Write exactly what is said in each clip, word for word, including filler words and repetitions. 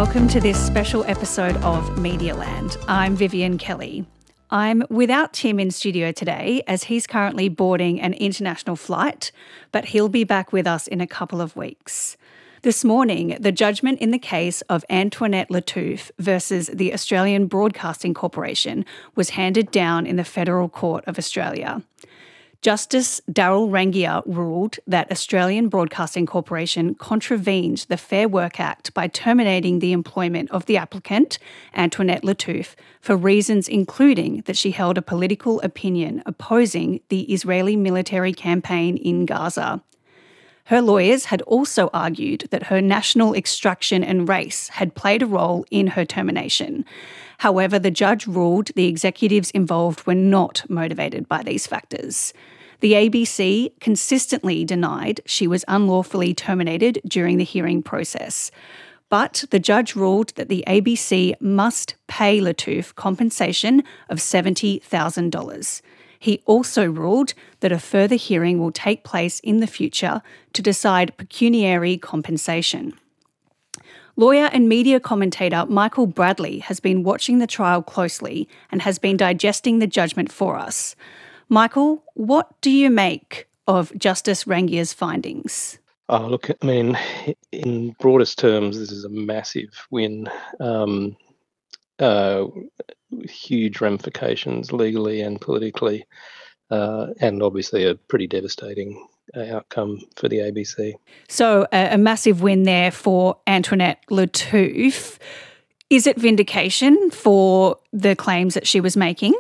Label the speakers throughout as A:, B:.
A: welcome to this special episode of Medialand. I'm Vivian Kelly. I'm without Tim in studio today as he's currently boarding an international flight, but he'll be back with us in a couple of weeks. This morning, the judgment in the case of Antoinette Lattouf versus the Australian Broadcasting Corporation was handed down in the Federal Court of Australia. Justice Darryl Rangier ruled that Australian Broadcasting Corporation contravened the Fair Work Act by terminating the employment of the applicant, Antoinette Lattouf, for reasons including that she held a political opinion opposing the Israeli military campaign in Gaza. Her lawyers had also argued that her national extraction and race had played a role in her termination. However, the judge ruled the executives involved were not motivated by these factors. The A B C consistently denied she was unlawfully terminated during the hearing process. But the judge ruled that the A B C must pay Lattouf compensation of seventy thousand dollars. He also ruled that a further hearing will take place in the future to decide pecuniary compensation. Lawyer and media commentator Michael Bradley has been watching the trial closely and has been digesting the judgment for us. Michael, what do you make of Justice Rangier's findings?
B: Oh, look, I mean, in broadest terms, this is a massive win. Um, uh, huge ramifications legally and politically, uh, and obviously a pretty devastating outcome for the A B C.
A: So a, a massive win there for Antoinette Lattouf. Is it vindication for the claims that she was making?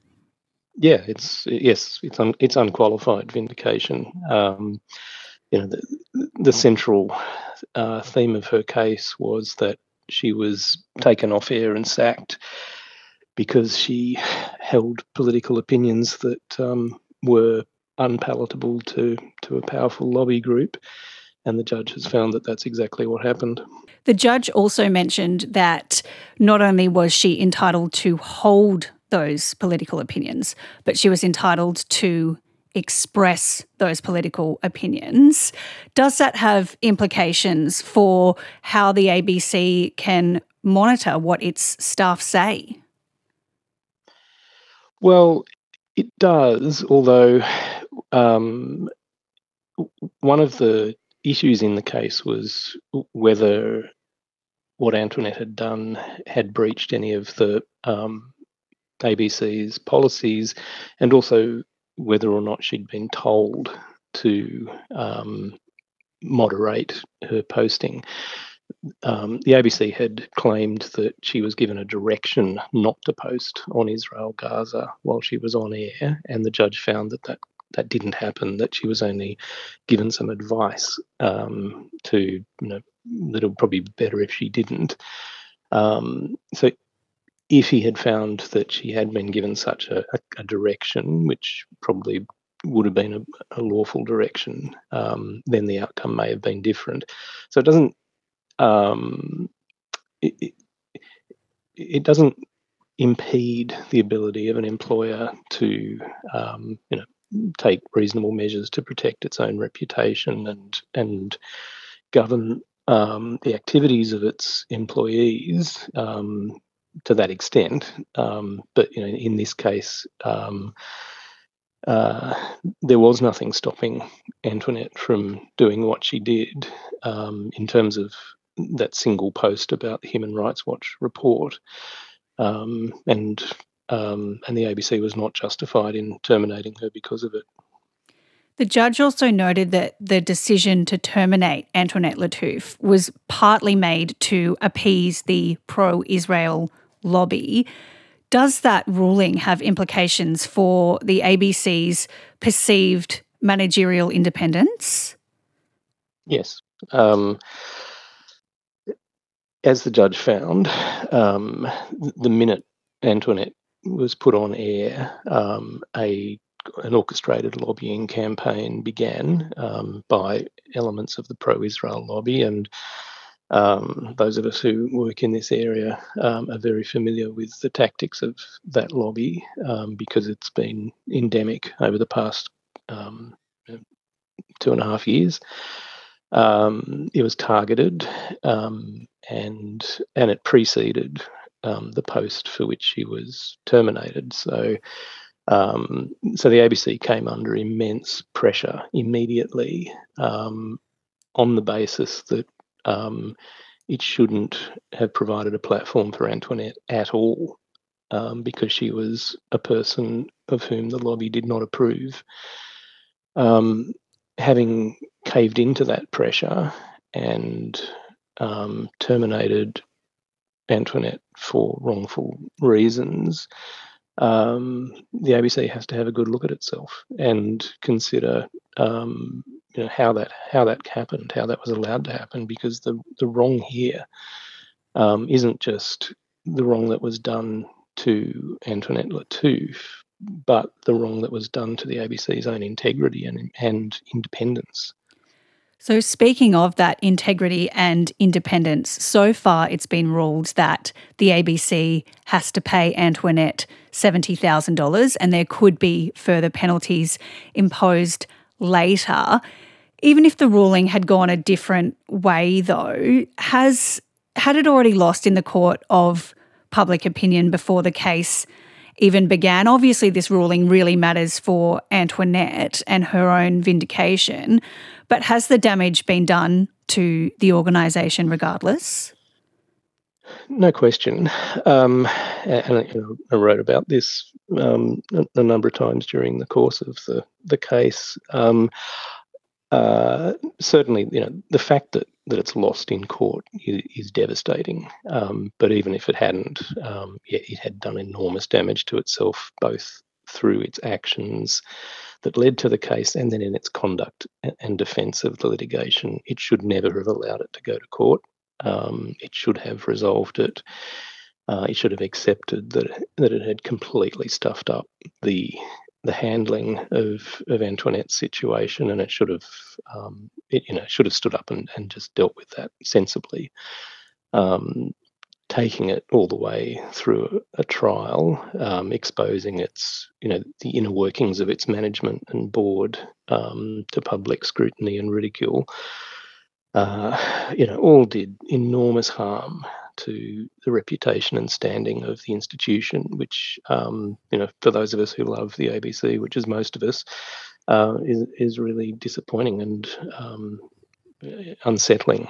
B: Yeah, it's yes, it's un, it's unqualified vindication. Um, you know, the, the central uh, theme of her case was that she was taken off air and sacked because she held political opinions that um, were unpalatable to, to a powerful lobby group, and the judge has found that that's exactly what happened.
A: The judge also mentioned that not only was she entitled to hold those political opinions, but she was entitled to express those political opinions. Does that have implications for how the A B C can monitor what its staff say?
B: Well, it does, although um, one of the issues in the case was whether what Antoinette had done had breached any of the um, A B C's policies, and also whether or not she'd been told to um, moderate her posting. Um, the A B C had claimed that she was given a direction not to post on Israel Gaza while she was on air, and the judge found that that, that didn't happen, that she was only given some advice um, to, you know, that it would probably be better if she didn't. Um, so if he had found that she had been given such a, a, a direction, which probably would have been a, a lawful direction, um, then the outcome may have been different. So it doesn't um, it, it, it doesn't impede the ability of an employer to um, you know take reasonable measures to protect its own reputation and and govern um, the activities of its employees um, to that extent. Um, but you know, in this case, um, uh, there was nothing stopping Antoinette from doing what she did um, in terms of that single post about the Human Rights Watch report, um, and um, and the A B C was not justified in terminating her because of it.
A: The judge also noted that the decision to terminate Antoinette Lattouf was partly made to appease the pro-Israel lobby. Does that ruling have implications for the A B C's perceived managerial independence?
B: Yes. Um, as the judge found, um, the minute Antoinette was put on air, um, a an orchestrated lobbying campaign began um, by elements of the pro-Israel lobby, and um, those of us who work in this area um, are very familiar with the tactics of that lobby um, because it's been endemic over the past um, two and a half years. Um, it was targeted, um, and and it preceded um, the post for which she was terminated. So, um, so the A B C came under immense pressure immediately, um, on the basis that um, it shouldn't have provided a platform for Antoinette at all, um, because she was a person of whom the lobby did not approve. Um, having caved into that pressure and um, terminated Antoinette for wrongful reasons, um, the A B C has to have a good look at itself and consider, um, you know, how that how that happened, how that was allowed to happen, because the the wrong here um, isn't just the wrong that was done to Antoinette Lattouf, but the wrong that was done to the A B C's own integrity and and independence.
A: So, speaking of that integrity and independence, so far it's been ruled that the A B C has to pay Antoinette seventy thousand dollars and there could be further penalties imposed later. Even if the ruling had gone a different way, though, has had it already lost in the court of public opinion before the case even began? Obviously, this ruling really matters for Antoinette and her own vindication, but has the damage been done to the organisation regardless?
B: No question. Um, and you know, I wrote about this um, a, a number of times during the course of the, the case. Um, uh, certainly, you know, the fact that, that it's lost in court is, is devastating. Um, but even if it hadn't, um, yeah, it had done enormous damage to itself, both through its actions that led to the case and then in its conduct and defence of the litigation. It should never have allowed it to go to court. Um, it should have resolved it. Uh, it should have accepted that that it had completely stuffed up the the handling of of Antoinette's situation, and it should have um, it you know should have stood up and, and just dealt with that sensibly. Um, taking it all the way through a trial, um, exposing its, you know, the inner workings of its management and board um, to public scrutiny and ridicule, uh, you know, all did enormous harm to the reputation and standing of the institution, which, um, you know, for those of us who love the A B C, which is most of us, uh, is, is really disappointing and um, unsettling.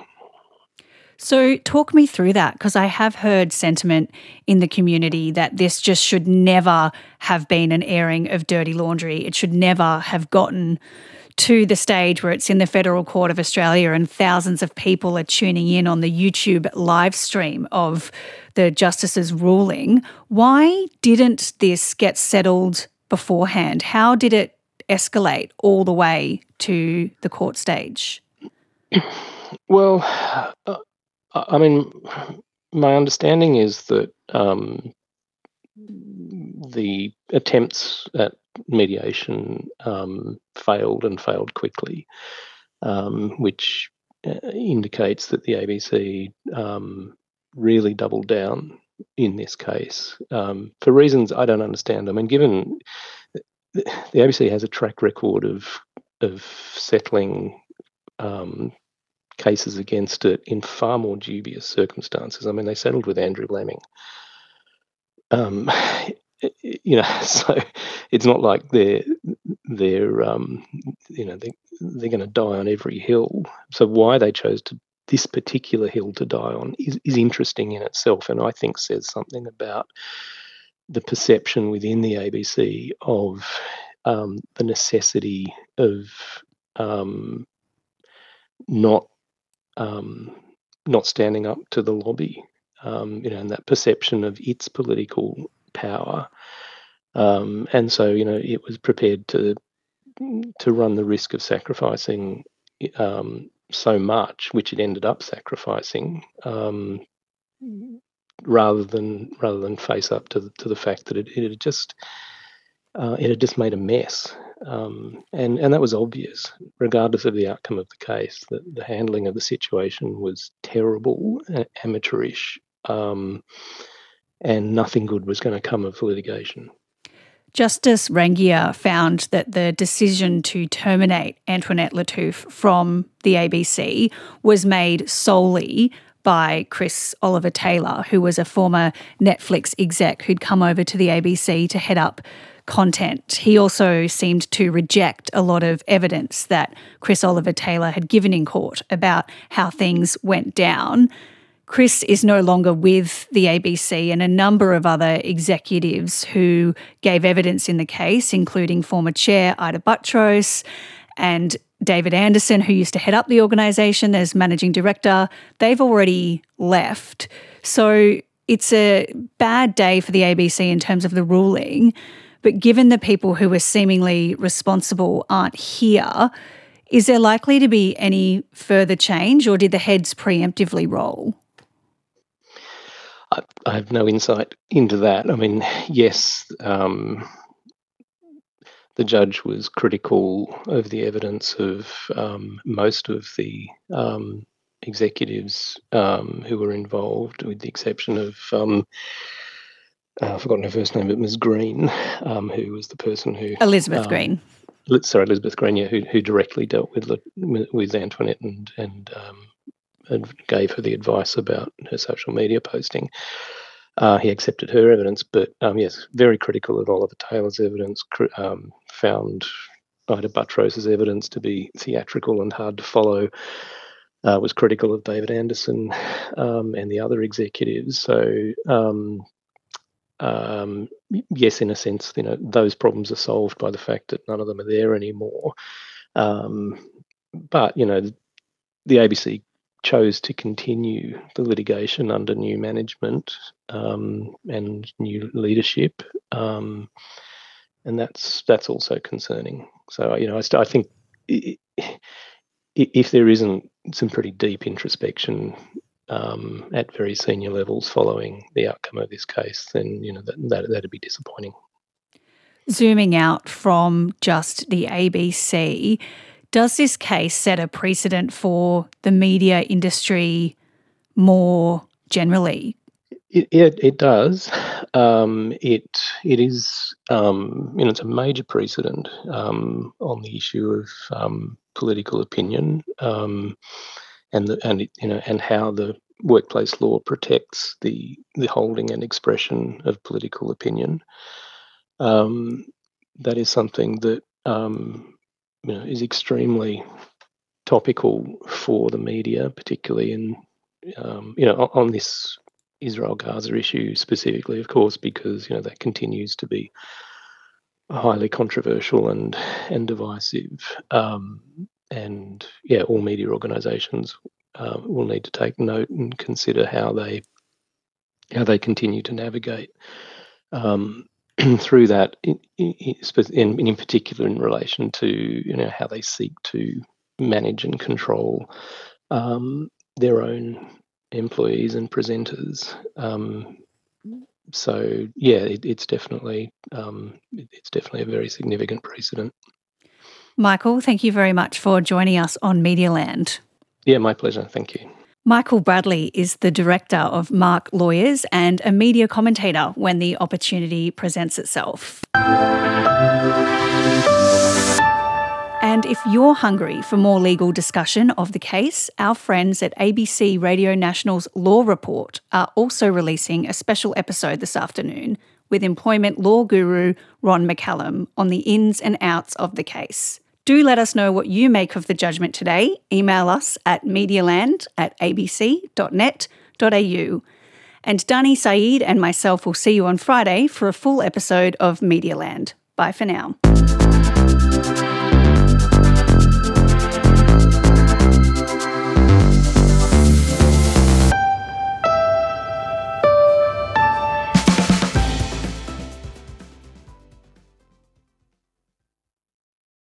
A: So talk me through that, because I have heard sentiment in the community that this just should never have been an airing of dirty laundry. It should never have gotten to the stage where it's in the Federal Court of Australia and thousands of people are tuning in on the YouTube live stream of the Justice's ruling. Why didn't this get settled beforehand? How did it escalate all the way to the court stage?
B: Well, uh, I mean, my understanding is that um, the attempts at mediation um, failed and failed quickly, um, which uh, indicates that the A B C um, really doubled down in this case um, for reasons I don't understand. I mean, given the A B C has a track record of of settling um, cases against it in far more dubious circumstances. I mean, they settled with Andrew Lemming. Um, you know, so it's not like they're they're um, you know they they're going to die on every hill. So why they chose to this particular hill to die on is, is interesting in itself, and I think says something about the perception within the A B C of um, the necessity of um, not um, not standing up to the lobby, um, you know, and that perception of its political power. Um, and so, you know, it was prepared to to run the risk of sacrificing um, so much, which it ended up sacrificing, um, rather than rather than face up to the, to the fact that it, it had just uh, it had just made a mess. Um, and and that was obvious, regardless of the outcome of the case. That the handling of the situation was terrible, amateurish, um, and nothing good was going to come of litigation.
A: Justice Rangier found that the decision to terminate Antoinette Lattouf from the A B C was made solely by Chris Oliver Taylor, who was a former Netflix exec who'd come over to the A B C to head up content. He also seemed to reject a lot of evidence that Chris Oliver Taylor had given in court about how things went down. Chris is no longer with the A B C, and a number of other executives who gave evidence in the case, including former chair Ita Buttrose and David Anderson, who used to head up the organisation as managing director, they've already left. So it's a bad day for the A B C in terms of the ruling. But given the people who were seemingly responsible aren't here, is there likely to be any further change, or did the heads preemptively roll?
B: I, I have no insight into that. I mean, yes, um, the judge was critical of the evidence of um, most of the um, executives um, who were involved, with the exception of, um, uh, I've forgotten her first name, but Miz Green, um, who was the person who...
A: Elizabeth
B: um,
A: Green.
B: Sorry, Elizabeth Green, yeah, who, who directly dealt with with Antoinette and, and um, and gave her the advice about her social media posting. Uh, he accepted her evidence, but um, yes, very critical of Oliver Taylor's evidence, um, found Ita Buttrose's evidence to be theatrical and hard to follow, uh, was critical of David Anderson um, and the other executives. So, um, um, yes, in a sense, you know, those problems are solved by the fact that none of them are there anymore. Um, but, you know, the A B C chose to continue the litigation under new management um, and new leadership, um, and that's that's also concerning. So, you know, I, st- I think if there isn't some pretty deep introspection um, at very senior levels following the outcome of this case, then, you know, that, that that'd be disappointing.
A: Zooming out from just the A B C, does this case set a precedent for the media industry more generally?
B: It it, it does. Um, it it is um, you know, it's a major precedent um, on the issue of um, political opinion um, and the and it, you know and how the workplace law protects the the holding and expression of political opinion. Um, that is something that um, you know, is extremely topical for the media, particularly in, um, you know, on, on this Israel-Gaza issue specifically, of course, because, you know, that continues to be highly controversial and and divisive. Um, and yeah, all media organisations uh, will need to take note and consider how they how they continue to navigate um, through that, in, in, in particular in relation to, you know, how they seek to manage and control um, their own employees and presenters. Um, so yeah, it, it's definitely um, it, it's definitely a very significant precedent.
A: Michael, thank you very much for joining us on Medialand.
B: Yeah, my pleasure. Thank you.
A: Michael Bradley is the director of Mark Lawyers and a media commentator when the opportunity presents itself. And if you're hungry for more legal discussion of the case, our friends at A B C Radio National's Law Report are also releasing a special episode this afternoon with employment law guru Ron McCallum on the ins and outs of the case. Do let us know what you make of the judgment today. Email us at medialand at abc dot net dot a u. And Dani Saeed and myself will see you on Friday for a full episode of Medialand. Bye for now.